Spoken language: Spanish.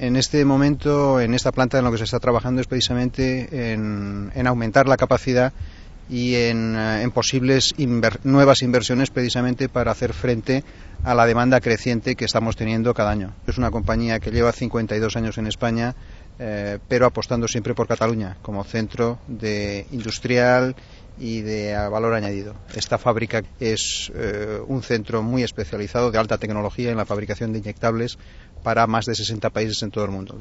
En este momento, en esta planta, en lo que se está trabajando es precisamente en aumentar la capacidad y en posibles nuevas inversiones precisamente para hacer frente a la demanda creciente que estamos teniendo cada año. Es una compañía que lleva 52 años en España, pero apostando siempre por Cataluña como centro industrial y de valor añadido. Esta fábrica es un centro muy especializado de alta tecnología en la fabricación de inyectables para más de 60 países en todo el mundo.